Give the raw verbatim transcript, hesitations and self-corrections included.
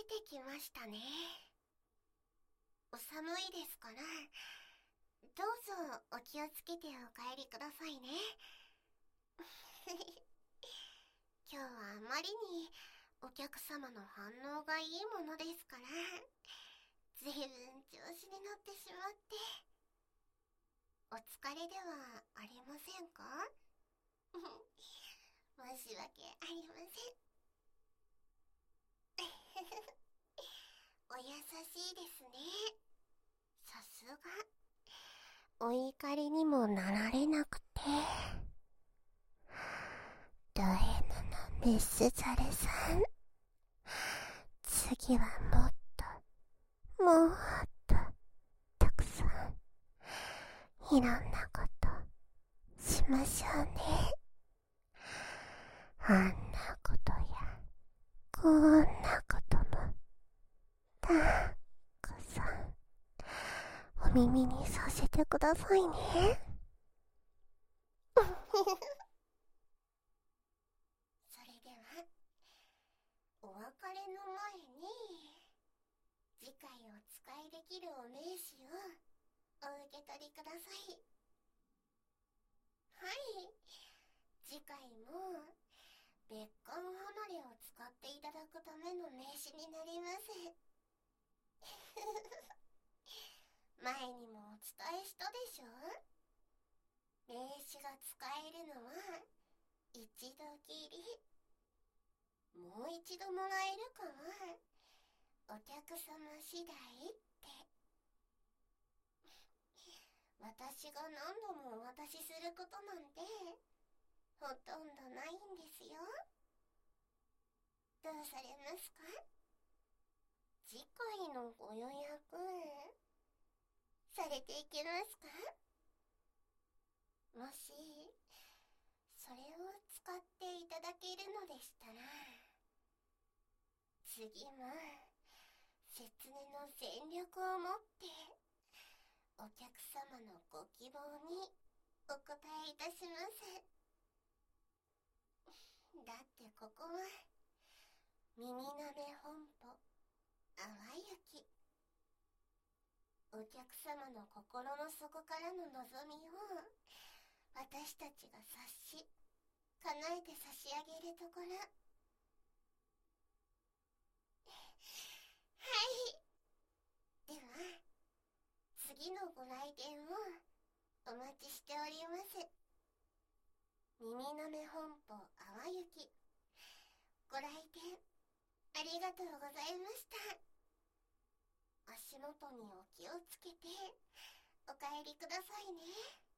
れてきましたね。お寒いですから、どうぞお気をつけてお帰りくださいね。今日はあまりにお客様の反応がいいものですから、ずいぶん調子に乗ってしまって。お疲れではありませんか？申し訳ありません。お優しいですね。さすが。お怒りにもなられなくて。ド M のメスザルさん、次はもっともっとたくさんいろんなことしましょうね。あんなことやこんなこともたくさんお耳にさせてくださいね。それではお別れの前に次回お使いできるお名刺をお受け取りください。はい、次回も別館離れを使っていただくための名刺になります。前にもお伝えしたでしょ？名刺が使えるのは一度きり。もう一度もらえるかはお客様次第って。私が何度もお渡しすることなんてほとんどないんですよ。どうされますか？次回のご予約されていけますか？もしそれを使っていただけるのでしたら、次も説明の全力をもってお客様のご希望にお答えいたします。だってここは耳なめ本舗淡雪。お客様の心の底からの望みを私たちが察し叶えて差し上げるところ。はい、では次のご来店をお待ちしております。耳なめ本舗淡雪、ご来店ありがとうございました。足元にお気をつけてお帰りくださいね。